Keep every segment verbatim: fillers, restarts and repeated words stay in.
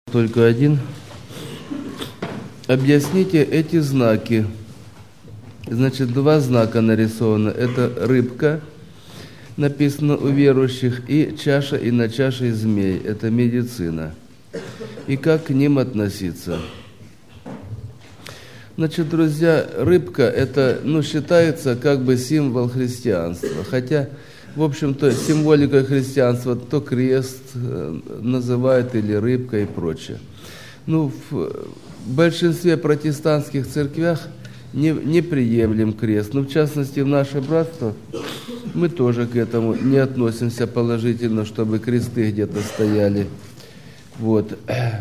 Только один. Объясните эти знаки. Значит, два знака нарисовано. Это рыбка, написано у верующих, и чаша, и на чаше змей. Это медицина. И как к ним относиться? Значит, друзья, рыбка это, ну, считается как бы символ христианства. Хотя, в общем-то, символикой христианства то крест называют или рыбка и прочее. Ну, в большинстве протестантских церквях не, не приемлем крест. Ну, в частности, в наше братство мы тоже к этому не относимся положительно, чтобы кресты где-то стояли. Вот.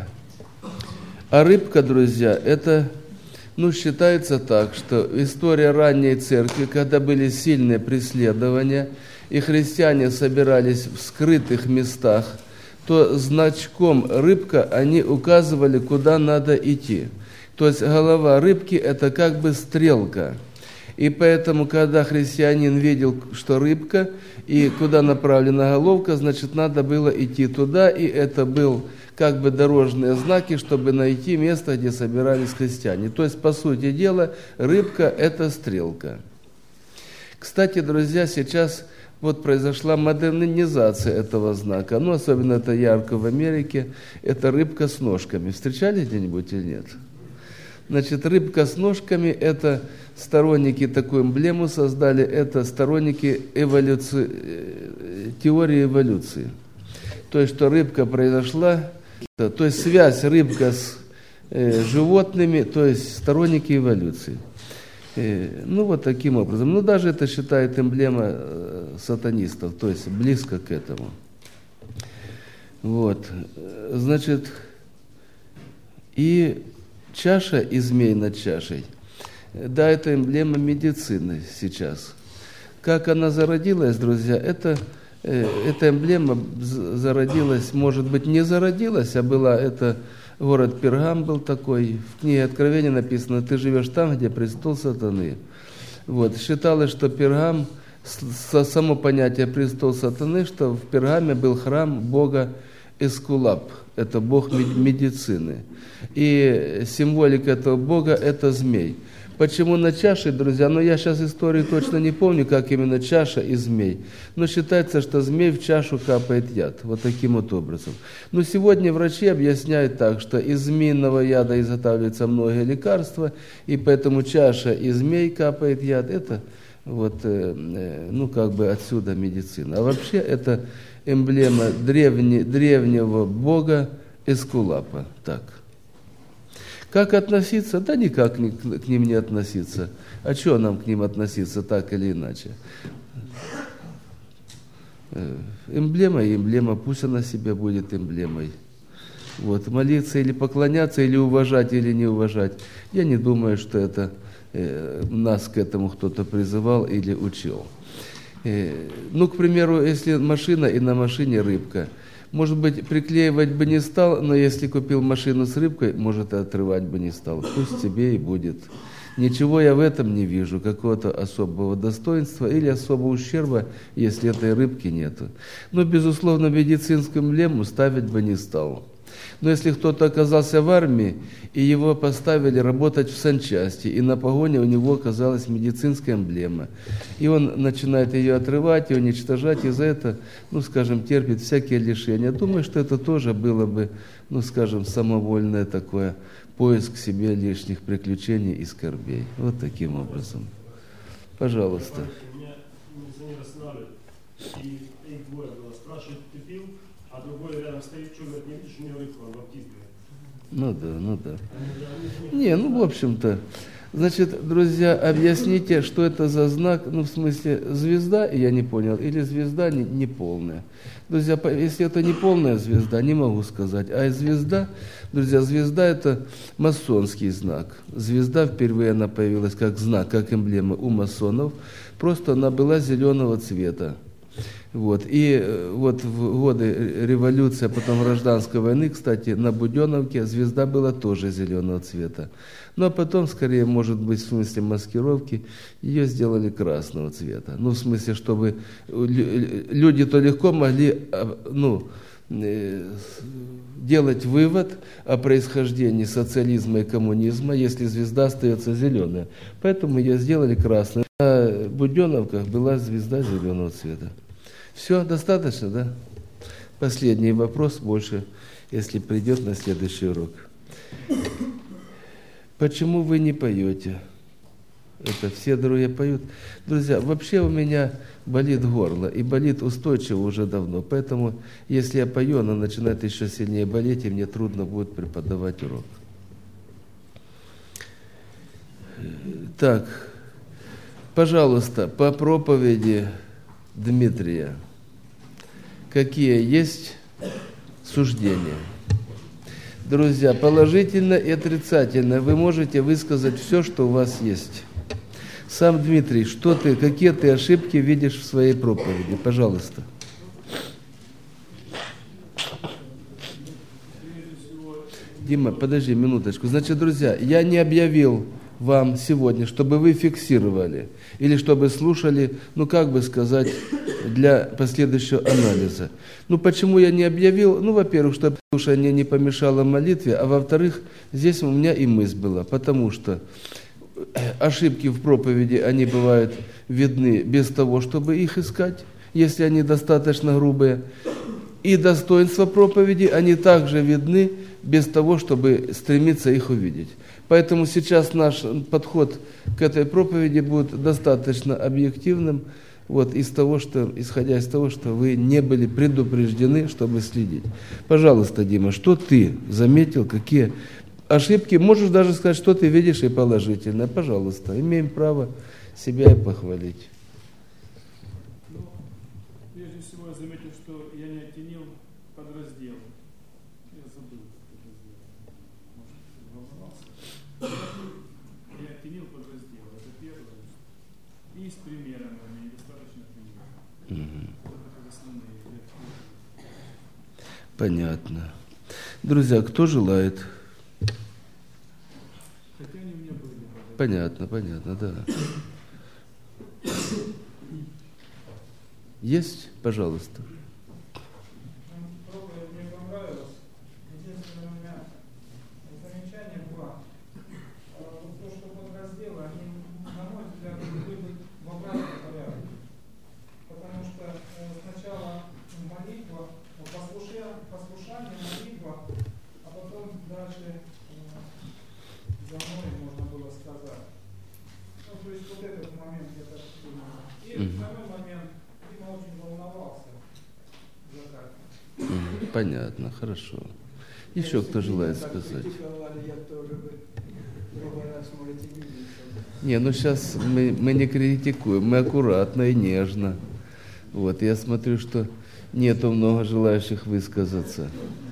А рыбка, друзья, это, ну, считается так, что история ранней церкви, когда были сильные преследования, и христиане собирались в скрытых местах, то значком рыбка они указывали, куда надо идти. То есть голова рыбки – это как бы стрелка. И поэтому, когда христианин видел, что рыбка, и куда направлена головка, значит, надо было идти туда, и это был как бы дорожные знаки, чтобы найти место, где собирались христиане. То есть, по сути дела, рыбка – это стрелка. Кстати, друзья, сейчас вот произошла модернизация этого знака. Ну, особенно это ярко в Америке. Это рыбка с ножками. Встречали где-нибудь или нет? Значит, рыбка с ножками – это сторонники такую эмблему создали, это сторонники эволюции, теории эволюции. То есть, что рыбка произошла, то есть связь рыбка с э, животными, то есть сторонники эволюции. Э, ну, вот таким образом. Ну, даже это считает эмблема э, сатанистов, то есть близко к этому. Вот. Значит, и чаша и змей над чашей. Да, это эмблема медицины сейчас. Как она зародилась, друзья, это, э, эта эмблема зародилась, может быть, не зародилась, а была, это город Пергам был такой. В книге Откровения написано: «Ты живешь там, где престол сатаны». Вот. Считалось, что Пергам, само понятие престол сатаны, что в Пергаме был храм бога Эскулап, это бог медицины. И символика этого бога – это змей. Почему на чаше, друзья? Ну, я сейчас историю точно не помню, как именно чаша и змей. Но считается, что змей в чашу капает яд. Вот таким вот образом. Но сегодня врачи объясняют так, что из змеиного яда изготавливаются многие лекарства, и поэтому чаша и змей капает яд. Это вот, ну, как бы отсюда медицина. А вообще это эмблема древне, древнего бога Эскулапа. Так. Как относиться? Да никак к ним не относиться. А что нам к ним относиться, так или иначе? Эмблема и эмблема, пусть она себе будет эмблемой. Вот. Молиться или поклоняться, или уважать, или не уважать. Я не думаю, что это э, нас к этому кто-то призывал или учил. Э, ну, к примеру, если машина и на машине рыбка, может быть, приклеивать бы не стал, но если купил машину с рыбкой, может, и отрывать бы не стал. Пусть тебе и будет. Ничего я в этом не вижу, какого-то особого достоинства или особого ущерба, если этой рыбки нету. Но, безусловно, медицинскую эмблему ставить бы не стал. Но если кто-то оказался в армии, и его поставили работать в санчасти, и на погоне у него оказалась медицинская эмблема, и он начинает ее отрывать и уничтожать, и за это, ну, скажем, терпит всякие лишения. Думаю, что это тоже было бы, ну, скажем, самовольное такое поиск себе лишних приключений и скорбей. Вот таким образом. Пожалуйста. А другой рядом стоит, что говорит, не видишь, у него рыбка, он баптист, говорит. Ну да, ну да. Не, ну в общем-то, значит, друзья, объясните, что это за знак, ну в смысле звезда, я не понял, или звезда не, не полная. Друзья, если это не полная звезда, не могу сказать, а звезда, друзья, звезда это масонский знак. Звезда впервые она появилась как знак, как эмблема у масонов, просто она была зеленого цвета. Вот. И вот в годы революции, а потом гражданской войны, кстати, на Буденовке звезда была тоже зеленого цвета. Ну, а потом, скорее, может быть, в смысле маскировки, ее сделали красного цвета. Ну, в смысле, чтобы люди-то легко могли, ну, делать вывод о происхождении социализма и коммунизма, если звезда остается зеленая. Поэтому ее сделали красной. На буденовках была звезда зеленого цвета. Все, достаточно, да? Последний вопрос, больше, если придет на следующий урок. Почему вы не поете? Это все другие поют. Друзья, вообще у меня болит горло, и болит устойчиво уже давно. Поэтому, если я пою, оно начинает еще сильнее болеть, и мне трудно будет преподавать урок. Так, пожалуйста, по проповеди Дмитрия, какие есть суждения? Друзья, положительно и отрицательно вы можете высказать все, что у вас есть. Сам Дмитрий, что ты, какие ты ошибки видишь в своей проповеди? Пожалуйста. Дима, подожди минуточку. Значит, друзья, я не объявил вам сегодня, чтобы вы фиксировали или чтобы слушали, ну как бы сказать, для последующего анализа. Ну почему я не объявил? Ну, во-первых, чтобы слушание не помешало молитве, а во-вторых, здесь у меня и мысль была, потому что ошибки в проповеди, они бывают видны без того, чтобы их искать, если они достаточно грубые. И достоинства проповеди, они также видны без того, чтобы стремиться их увидеть. Поэтому сейчас наш подход к этой проповеди будет достаточно объективным, вот, из того, что, исходя из того, что вы не были предупреждены, чтобы следить. Пожалуйста, Дима, что ты заметил, какие ошибки, можешь даже сказать, что ты видишь и положительное. Пожалуйста, имеем право себя и похвалить. Ну, прежде всего, я заметил, что я не оттенил подраздел. Я забыл, как это сделать. Может, волновался. Я оттенил подраздел. Это первое. И с примерами. Они недостаточно примеров. Это основные. Понятно. Друзья, кто желает? Хотя они у меня были. Понятно, понятно, да. Есть? Пожалуйста. Проповедь мне понравилась. Единственное, у меня замечание два. То, что подразделы, они, на мой взгляд, были в обратном порядке. Потому что сначала молитва, послушание, послушание, молитва, а потом дальше за мной можно было сказать. Ну, то есть вот этот момент я так думаю. И mm-hmm. второй момент, Дима очень волновался за как. Понятно, хорошо. Еще кто желает сказать? Не, ну сейчас мы, мы не критикуем, мы аккуратно и нежно. Вот, я смотрю, что нету много желающих высказаться.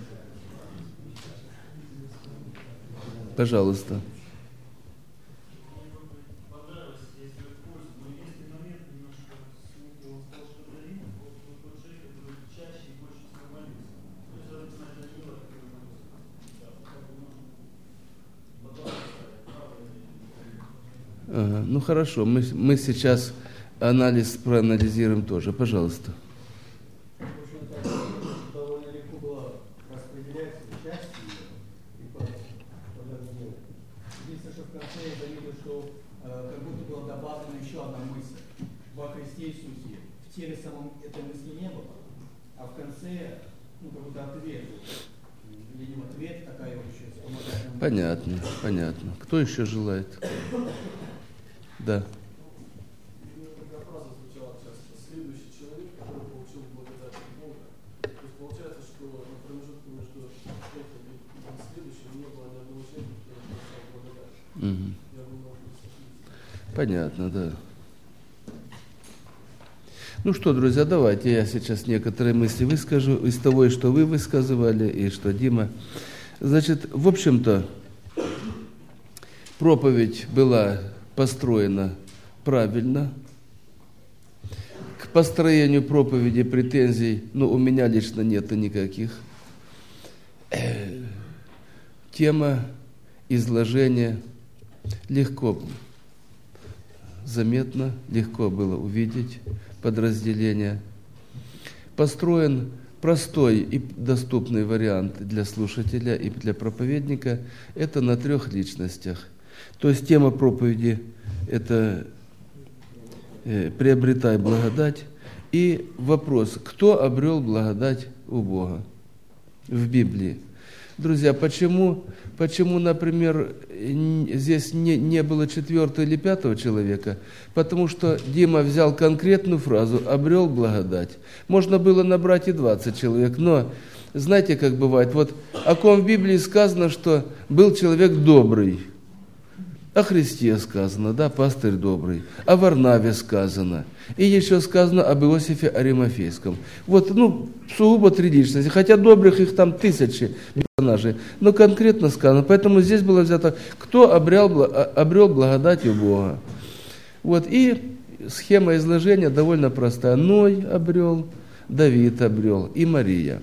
Пожалуйста. Ага, ну хорошо, мы, мы сейчас анализ проанализируем тоже. Пожалуйста. Довольно легко было распределять части и подразделы. Единственное, что в конце я заметил, что э, как будто была добавлена еще одна мысль. Во Христе Иисусе в теле самом этой мысли не было, а в конце, ну, как будто ответ. Видимо, ответ такая еще вспомогательная. Понятно, понятно. Кто еще желает? Да. Такая фраза звучала часто. Следующий человек, который получил благодать от Бога. То есть получается, что на промежутке между этим и следующим не было ни одного человека, который получал благодать. Угу. Я думаю, это понятно, да. Ну что, друзья, давайте я сейчас некоторые мысли выскажу из того, что вы высказывали, и что Дима. Значит, в общем-то, проповедь была построена правильно. К построению проповеди претензий, ну, у меня лично нет никаких. Тема изложения легко заметно, легко было увидеть подразделение. Построен простой и доступный вариант для слушателя и для проповедника – это на трех личностях. То есть тема проповеди – это э, «Приобретай благодать». И вопрос, кто обрел благодать у Бога в Библии? Друзья, почему, почему например, здесь не, не было четвертого или пятого человека? Потому что Дима взял конкретную фразу «обрел благодать». Можно было набрать и двадцать человек, но знаете, как бывает, вот о ком в Библии сказано, что был человек добрый. О Христе сказано, да, пастырь добрый. О Варнаве сказано. И еще сказано об Иосифе Аримафейском. Вот, ну, сугубо три личности. Хотя добрых их там тысячи персонажей. Но конкретно сказано. Поэтому здесь было взято, кто обрел, обрел благодать у Бога. Вот, и схема изложения довольно простая. Ной обрел, Давид обрел и Мария.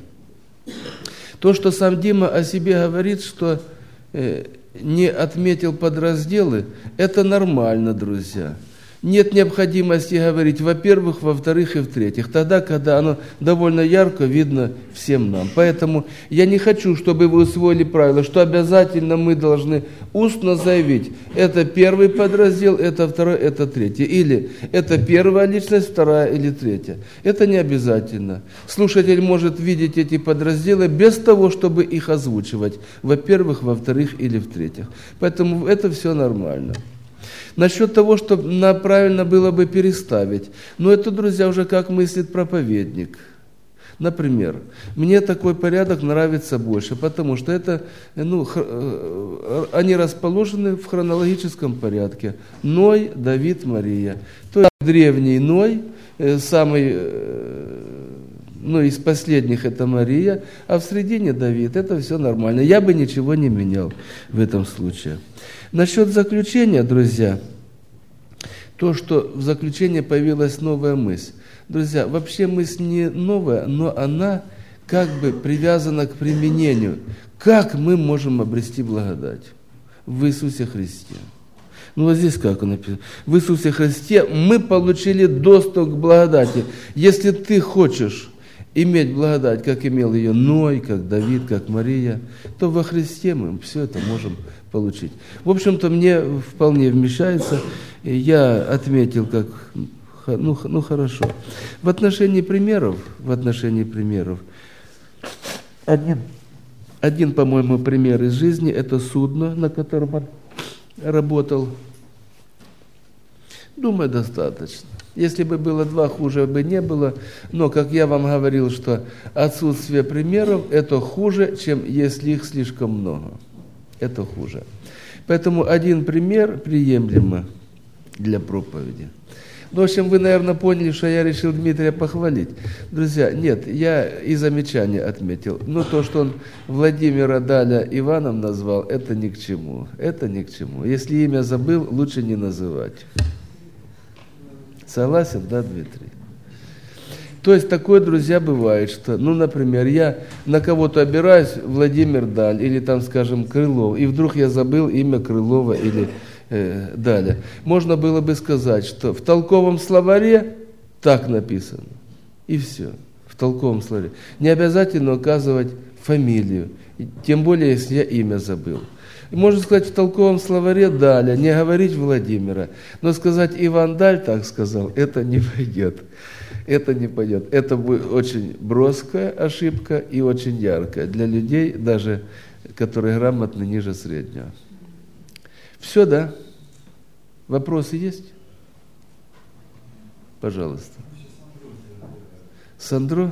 То, что сам Дима о себе говорит, что... Э, не отметил подразделы, это нормально, друзья. Нет необходимости говорить, во-первых, во-вторых и в-третьих, тогда, когда оно довольно ярко видно всем нам. Поэтому я не хочу, чтобы вы усвоили правило, что обязательно мы должны устно заявить, это первый подраздел, это второй, это третий. Или это первая личность, вторая или третья. Это не обязательно. Слушатель может видеть эти подразделы без того, чтобы их озвучивать. Во-первых, во-вторых или в-третьих. Поэтому это все нормально. Насчет того, что правильно было бы переставить. Но это, друзья, уже как мыслит проповедник. Например, мне такой порядок нравится больше, потому что это, ну, они расположены в хронологическом порядке. Ной, Давид, Мария. То есть древний Ной, самый, ну, из последних это Мария, а в середине Давид. Это все нормально. Я бы ничего не менял в этом случае. Насчет заключения, друзья, то, что в заключении появилась новая мысль. Друзья, вообще мысль не новая, но она как бы привязана к применению. Как мы можем обрести благодать? В Иисусе Христе. Ну вот здесь как написано. В Иисусе Христе мы получили доступ к благодати. Если ты хочешь иметь благодать, как имел ее Ной, как Давид, как Мария, то во Христе мы все это можем получить. В общем-то, мне вполне вмещается. Я отметил, как, ну, ну хорошо. В отношении примеров, в отношении примеров, один, один, по-моему, пример из жизни, это судно, на котором он работал. Думаю, достаточно. Если бы было два, хуже бы не было. Но, как я вам говорил, что отсутствие примеров – это хуже, чем если их слишком много. Это хуже. Поэтому один пример приемлемо для проповеди. Ну, в общем, вы, наверное, поняли, что я решил Дмитрия похвалить. Друзья, нет, я и замечание отметил. Но то, что он Владимира Даля Иваном назвал, это ни к чему. Это ни к чему. Если имя забыл, лучше не называть. Согласен, да, Дмитрий? То есть такое, друзья, бывает, что, ну, например, я на кого-то опираюсь, Владимир Даль, или там, скажем, Крылов, и вдруг я забыл имя Крылова или э, Даля. Можно было бы сказать, что в толковом словаре так написано, и все, в толковом словаре. Не обязательно указывать фамилию, тем более, если я имя забыл. Можно сказать в толковом словаре Даля, не говорить Владимира, но сказать Иван Даль так сказал, это не пойдет. Это не пойдет. Это будет очень броская ошибка и очень яркая для людей, даже которые грамотны ниже среднего. Все, да? Вопросы есть? Пожалуйста. Сандро?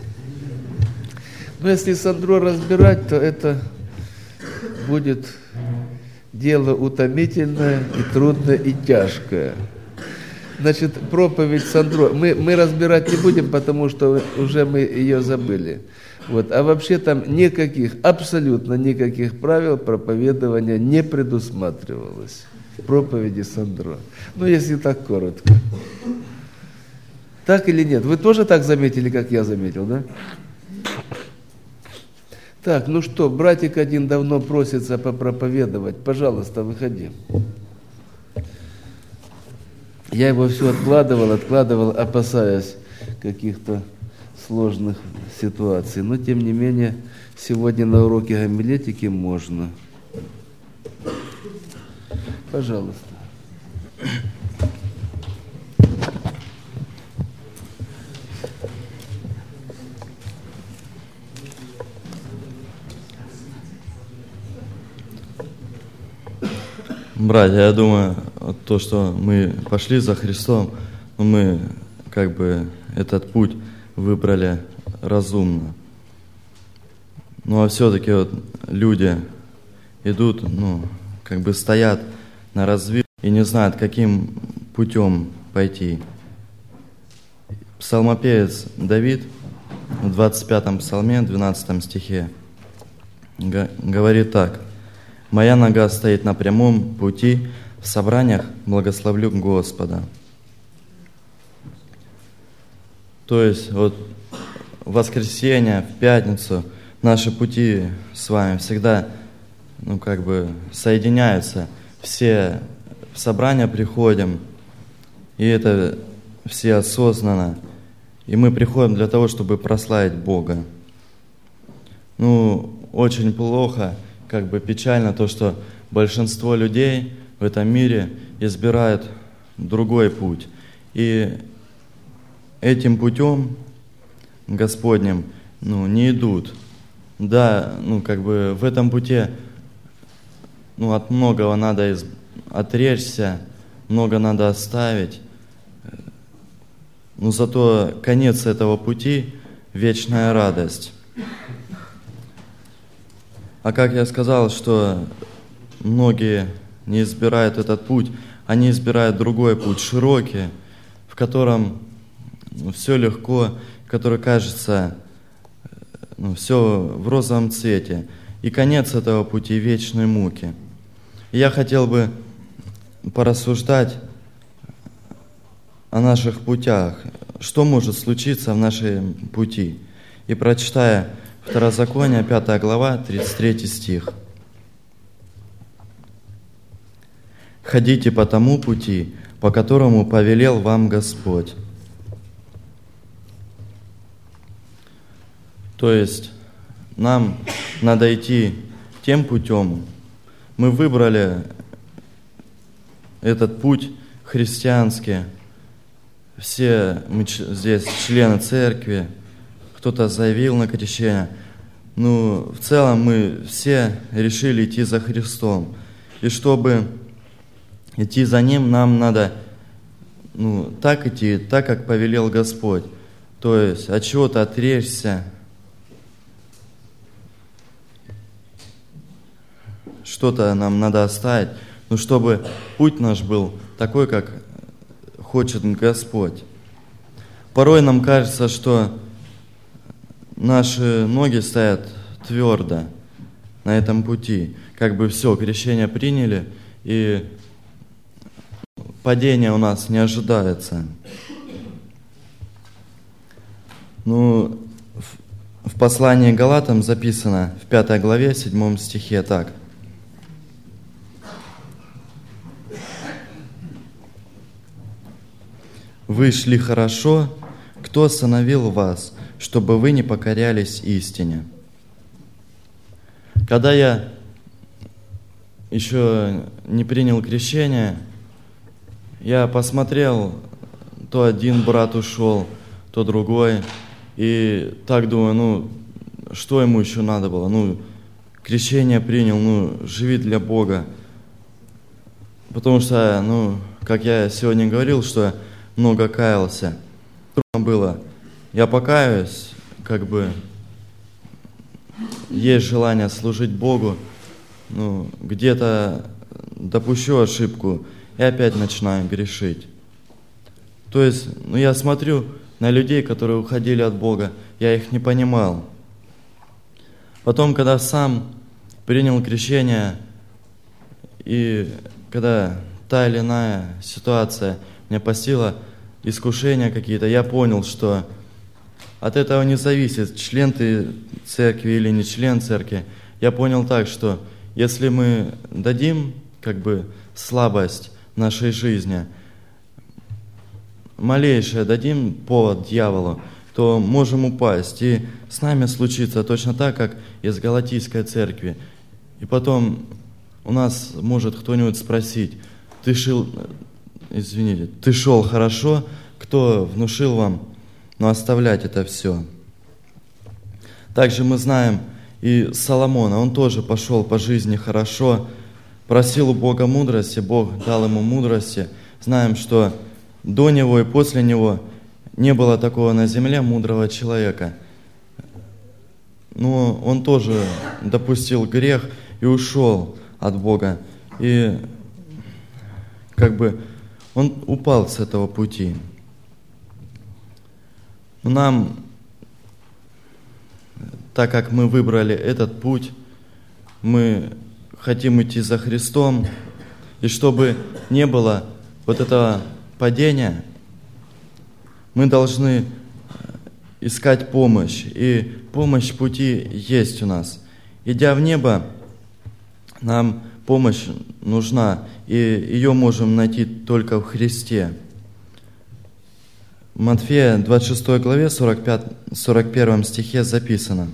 Ну, если Сандро разбирать, то это будет дело утомительное и трудное и тяжкое. Значит, проповедь Сандро, мы, мы разбирать не будем, потому что уже мы ее забыли. Вот. А вообще там никаких, абсолютно никаких правил проповедования не предусматривалось в проповеди Сандро. Ну, если так коротко. Так или нет? Вы тоже так заметили, как я заметил, да? Так, ну что, братик один давно просится попроповедовать. Пожалуйста, выходи. Я его все откладывал, откладывал, опасаясь каких-то сложных ситуаций. Но, тем не менее, сегодня на уроке гомилетики можно. Пожалуйста. Братья, я думаю, то, что мы пошли за Христом, мы как бы этот путь выбрали разумно. Ну а все-таки вот люди идут, ну, как бы стоят на развилке и не знают, каким путем пойти. Псалмопевец Давид в двадцать пятом псалме, двенадцатом стихе говорит так: «Моя нога стоит на прямом пути, в собраниях благословлю Господа». То есть вот в воскресенье, в пятницу наши пути с вами всегда, ну, как бы соединяются. Все в собрания приходим, и это все осознанно. И мы приходим для того, чтобы прославить Бога. Ну, очень плохо, как бы печально то, что большинство людей в этом мире избирают другой путь. И этим путем Господним, ну, не идут. Да, ну, как бы в этом пути, ну, от многого надо из... отречься, много надо оставить. Но зато конец этого пути – вечная радость. А как я сказал, что многие не избирают этот путь, они избирают другой путь, широкий, в котором, ну, все легко, который кажется, ну, все в розовом цвете. И конец этого пути – вечной муки. И я хотел бы порассуждать о наших путях, что может случиться в нашем пути. И прочитая Второзаконие, пятая глава, тридцать третий стих. «Ходите по тому пути, по которому повелел вам Господь». То есть нам надо идти тем путем. Мы выбрали этот путь христианский. Все мы здесь члены церкви, кто-то заявил на крещение. Ну, в целом мы все решили идти за Христом. И чтобы идти за Ним, нам надо, ну, так идти, так, как повелел Господь. То есть от чего-то отречься, что-то нам надо оставить, но чтобы путь наш был такой, как хочет Господь. Порой нам кажется, что наши ноги стоят твердо на этом пути. Как бы все, крещение приняли, и падение у нас не ожидается. Ну, в послании к Галатам записано в пятой главе, седьмом стихе так: «Вы шли хорошо, кто остановил вас, чтобы вы не покорялись истине?» Когда я еще не принял крещение, я посмотрел, то один брат ушел, то другой, и так думаю, ну, что ему еще надо было? Ну, крещение принял, ну, живи для Бога. Потому что, ну, как я сегодня говорил, что много каялся. Трудно было. Я покаюсь, как бы есть желание служить Богу, ну, где-то допущу ошибку и опять начинаю грешить. То есть, ну, я смотрю на людей, которые уходили от Бога, я их не понимал. Потом, когда сам принял крещение, и когда та или иная ситуация меня постигла, искушения какие-то, я понял, что от этого не зависит, член ты церкви или не член церкви. Я понял так, что если мы дадим, как бы, слабость в нашей жизни, малейшее дадим повод дьяволу, то можем упасть. И с нами случится точно так, как и с Галатийской церкви. И потом у нас может кто-нибудь спросить: ты шел, извините, ты шел хорошо, кто внушил вам, но оставлять это все. Также мы знаем и Соломона, он тоже пошел по жизни хорошо, просил у Бога мудрости, Бог дал ему мудрости. Знаем, что до него и после него не было такого на земле мудрого человека. Но он тоже допустил грех и ушел от Бога. И как бы он упал с этого пути. Но нам, так как мы выбрали этот путь, мы хотим идти за Христом, и чтобы не было вот этого падения, мы должны искать помощь. И помощь в пути есть у нас. Идя в небо, нам помощь нужна, и ее можем найти только в Христе. В Матфея двадцать шестой главе сорок пятом, сорок первом стихе записано: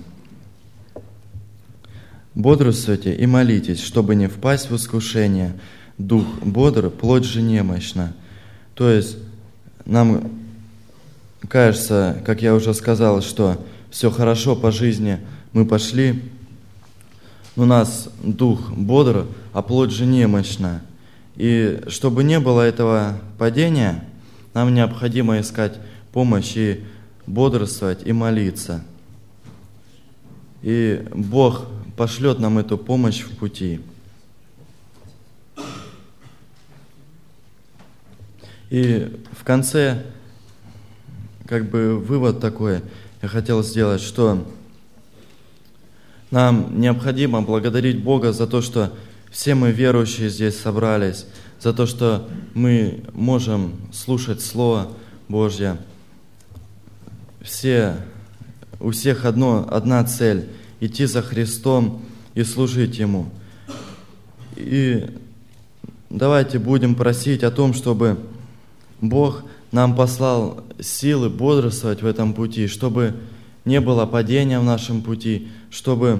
«Бодрствуйте и молитесь, чтобы не впасть в искушение. Дух бодр, плоть же немощна». То есть нам кажется, как я уже сказал, что все хорошо по жизни, мы пошли, у нас дух бодр, а плоть же немощна. И чтобы не было этого падения, нам необходимо искать помощь и бодрствовать, и молиться. И Бог пошлет нам эту помощь в пути. И в конце, как бы вывод такой я хотел сделать, что нам необходимо благодарить Бога за то, что все мы верующие здесь собрались, за то, что мы можем слушать Слово Божье. Все, у всех одно, одна цель – идти за Христом и служить Ему. И давайте будем просить о том, чтобы Бог нам послал силы бодрствовать в этом пути, чтобы не было падения в нашем пути, чтобы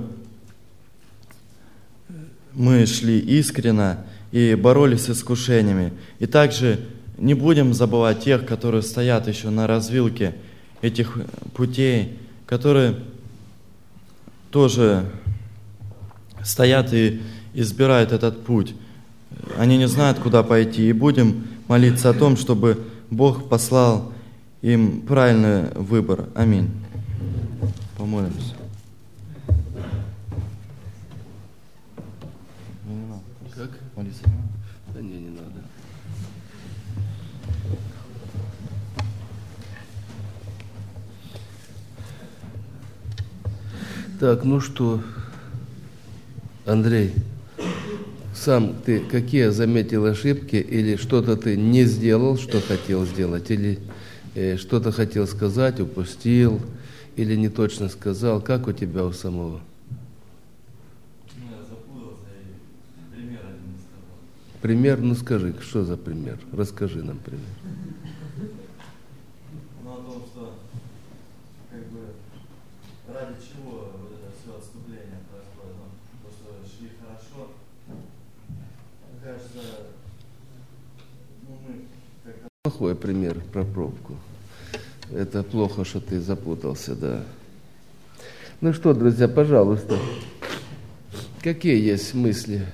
мы шли искренно и боролись с искушениями. И также не будем забывать тех, которые стоят еще на развилке этих путей, которые тоже стоят и избирают этот путь. Они не знают, куда пойти. И будем молиться о том, чтобы Бог послал им правильный выбор. Аминь. Помолимся. Как? Молиться. Да не, не надо. Так, ну что, Андрей, сам ты какие заметил ошибки, или что-то ты не сделал, что хотел сделать, или э, что-то хотел сказать, упустил, или не точно сказал? Как у тебя у самого? Ну, я запутался и пример один не сказал. Пример, ну скажи, что за пример? Расскажи нам пример. Ну, о том, что как бы ради чего вот это все отступление происходит, ну, то, что шли хорошо, мне кажется, ну, мы как-то... Плохой пример про пробку. Это плохо, что ты запутался, да. Ну что, друзья, пожалуйста, какие есть мысли,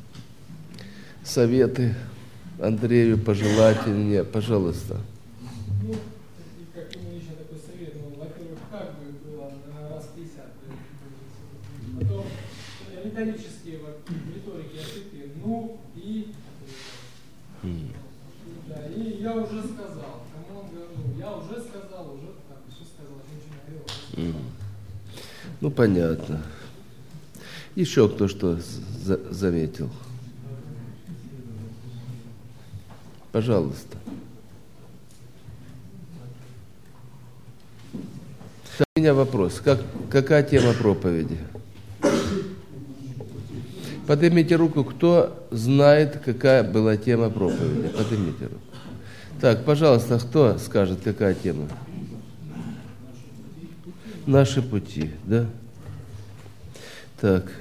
советы Андрею, пожелательные, пожалуйста. Ну, и как ему еще такой совет, ну, во-первых, как бы было на раз пятьдесят. Потом риторические вот, риторики ошибки, ну и... Да, и я уже сказал, кому он говорил, я уже сказал, уже так, все сказал, ничего не говорил. Ну, понятно. Еще кто что за- заметил? Пожалуйста. Так, у меня вопрос. Как, какая тема проповеди? Поднимите руку, кто знает, какая была тема проповеди. Поднимите руку. Так, пожалуйста, кто скажет, какая тема? Наши пути, да? Так.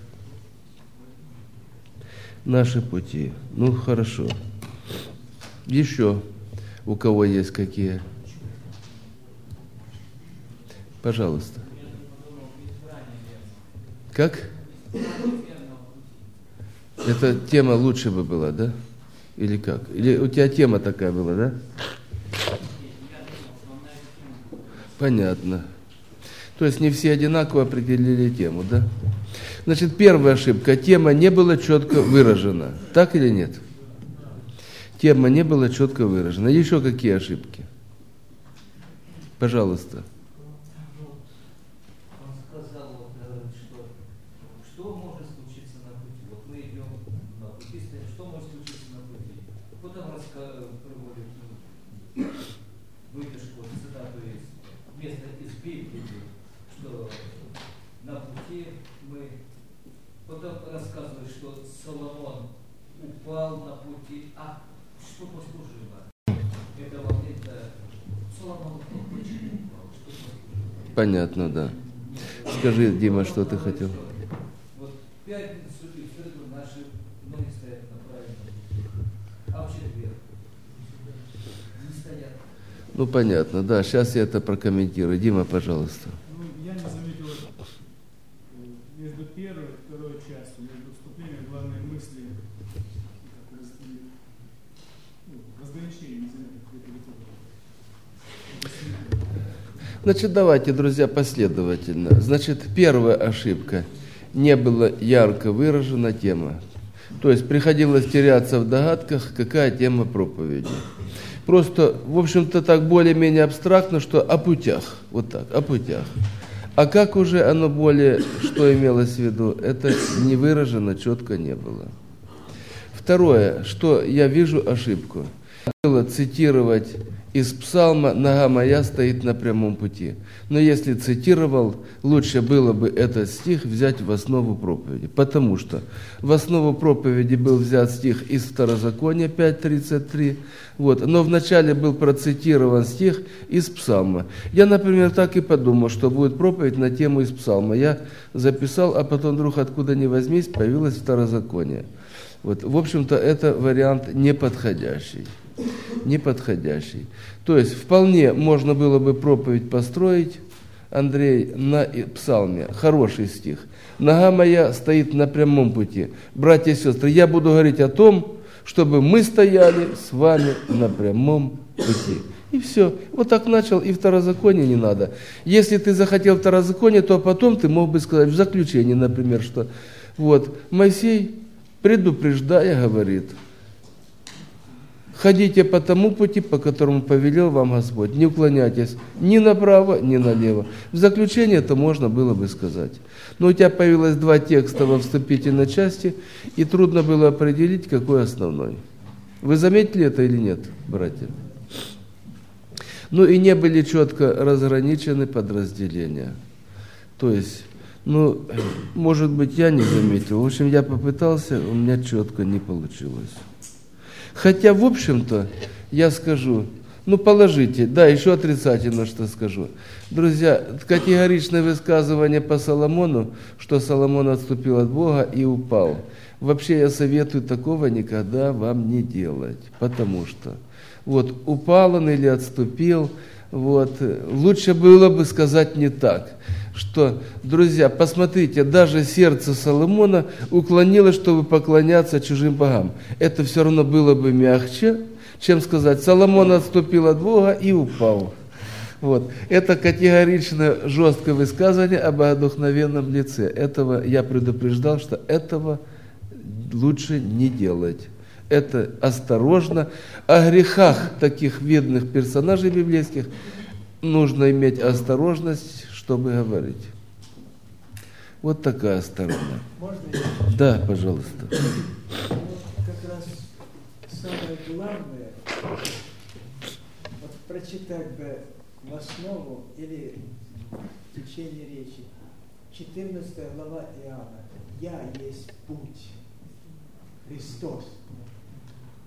Наши пути. Ну, хорошо. Еще у кого есть какие? Пожалуйста. Как? Эта тема лучше бы была, да? Или как? Или у тебя тема такая была, да? Понятно. То есть не все одинаково определили тему, да? Значит, первая ошибка. Тема не была четко выражена. Так или нет? Тема не была четко выражена. Еще какие ошибки? Пожалуйста. Он сказал, что, что может случиться на пути. Вот мы идем на пути, что может случиться на пути. Потом приводит выдержку, цитату из места из Библии, что на пути мы... Потом рассказывает, что Соломон упал на пути, а что послужило? Это момента Соломон упал, почему упал? Что послужило? Понятно, да. Скажи, Дима, что ты хотел? Вот пятницу и среду наши ноги стоят на правильном пути, а в четверг не стоят. Ну, понятно, да. Сейчас я это прокомментирую. Дима, пожалуйста. Ну, я не заметил э, между первой и второй частью, между вступлением главной мысли, как раз, ну, разграничение, не заметил, какой-то литературы. Значит, давайте, друзья, последовательно. Значит, первая ошибка. Не была ярко выражена тема. То есть приходилось теряться в догадках, какая тема проповеди. Просто, в общем-то, так более-менее абстрактно, что о путях. Вот так, о путях. А как уже оно более, что имелось в виду, это не выражено, четко не было. Второе, что я вижу ошибку. Было цитировать из псалма «Нога моя стоит на прямом пути». Но если цитировал, лучше было бы этот стих взять в основу проповеди. Потому что в основу проповеди был взят стих из Второзакония пять тридцать три, вот, но вначале был процитирован стих из псалма. Я, например, так и подумал, что будет проповедь на тему из псалма. Я записал, а потом вдруг откуда ни возьмись появилось Второзаконие. Вот, в общем-то, это вариант неподходящий. Неподходящий. То есть вполне можно было бы проповедь построить, Андрей, на псалме. Хороший стих. «Нога моя стоит на прямом пути». Братья и сестры, я буду говорить о том, чтобы мы стояли с вами на прямом пути. И все. Вот так начал, и Второзаконие не надо. Если ты захотел Второзаконие, то потом ты мог бы сказать в заключении, например, что вот Моисей, предупреждая, говорит: ходите по тому пути, по которому повелел вам Господь. Не уклоняйтесь ни направо, ни налево. В заключение это можно было бы сказать. Но у тебя появилось два текста во вступительной части, и трудно было определить, какой основной. Вы заметили это или нет, братья? Ну и не были четко разграничены подразделения. То есть, ну, может быть, я не заметил. В общем, я попытался, у меня четко не получилось. Хотя, в общем-то, я скажу, ну, положите, да, еще отрицательно, что скажу. Друзья, категоричное высказывание по Соломону, что Соломон отступил от Бога и упал. Вообще, я советую такого никогда вам не делать, потому что, вот, упал он или отступил, вот, лучше было бы сказать не так, что, друзья, посмотрите, даже сердце Соломона уклонилось, чтобы поклоняться чужим богам. Это все равно было бы мягче, чем сказать: Соломон отступил от Бога и упал. Вот. Это категорично жесткое высказывание об богодухновенном лице. Этого я предупреждал, что этого лучше не делать. Это осторожно. О грехах таких видных персонажей библейских нужно иметь осторожность, чтобы говорить. Вот такая сторона. Можно я? Да, пожалуйста. Вот как раз самое главное, вот прочитать бы в основу или в течение речи четырнадцатая глава Иоанна. «Я есть путь, Христос».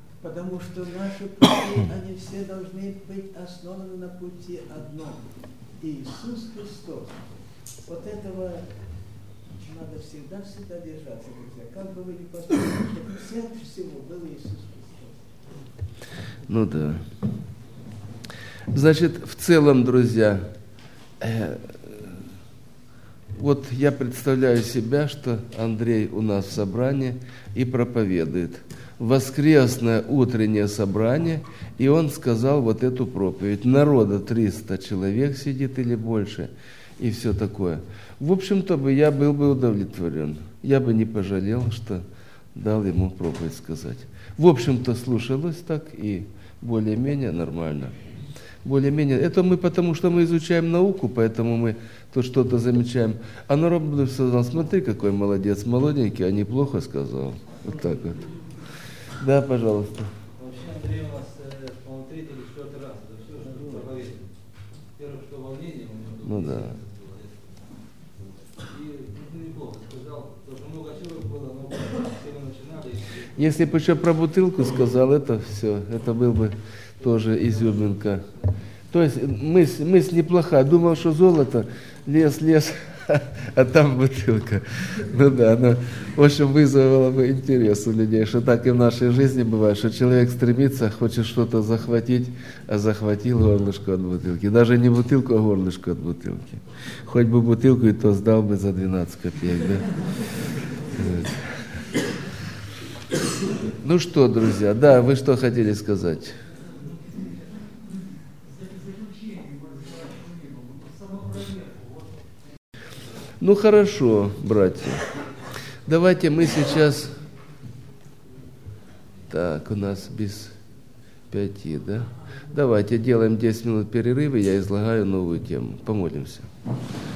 Потому что наши пути, они все должны быть основаны на пути одном. Иисус Христос. Вот этого надо всегда-всегда держаться, друзья. Как бы вы ни поступили, в центре всего был Иисус Христос. Ну да. Значит, в целом, друзья, э, вот я представляю себя, что Андрей у нас в собрании и проповедует. Воскресное утреннее собрание, и он сказал вот эту проповедь. Народа триста человек сидит или больше, и все такое. В общем-то, бы я был бы удовлетворен. Я бы не пожалел, что дал ему проповедь сказать. В общем-то, слушалось так и более-менее нормально. Более-менее. Это мы потому, что мы изучаем науку, поэтому мы то что-то замечаем. А народ сказал, смотри, какой молодец, молоденький, а неплохо сказал. Вот так вот. Да, пожалуйста. Вообще, Андрей у нас, по-моему, третий или четвертый раз, да, все же проповедует. Первое, что волнение у него. Ну да. И ну, неплохо сказал, тоже много ошибок было, но все мы начинали. Если бы еще про бутылку сказал, это все, это был бы тоже изюминка. То есть мысль, мысль неплохая. Думал, что золото, лес, лес, а там бутылка. Ну да, она, в общем, вызвала бы интерес у людей, что так и в нашей жизни бывает, что человек стремится, хочет что-то захватить, а захватил горлышко от бутылки. Даже не бутылку, а горлышко от бутылки. Хоть бы бутылку, и то сдал бы за двенадцать копеек, да? Ну что, друзья, да, вы что хотели сказать? Ну хорошо, братья. Давайте мы сейчас... Так, у нас без пяти, да? Давайте делаем десять минут перерыва, я излагаю новую тему. Помолимся.